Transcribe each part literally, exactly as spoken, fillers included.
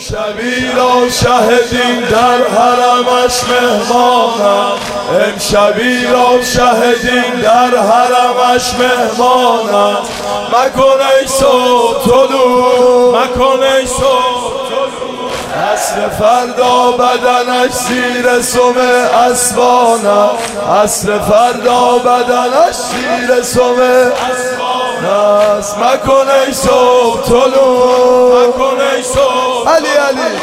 امشبی را شهدین در حرمش مهمانم، امشبی را شهدین در حرمش مهمانم. مکن ای صبح طلوع، مکن ای صبح طلوع، عصر فردا بدنش زیر سم اسبانم، عصر فردا بدنش زیر سم اسبانم. مکن ای صبح طلوع، مکن ای صبح علی علی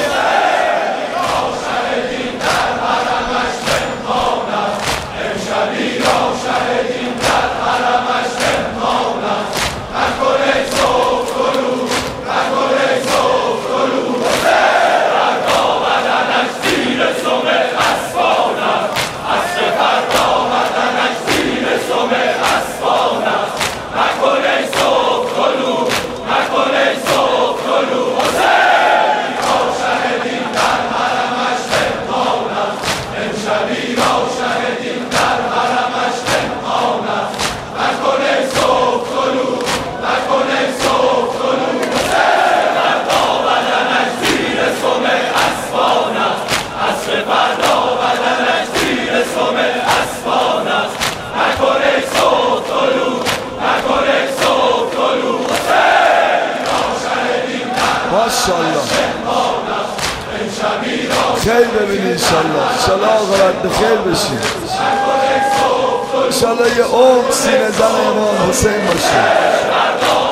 ماشاءالله. خیر ببینید انشالله، انشالله آقا رد خیر بشید، انشالله یه عمر سینه زن امام حسین باشه.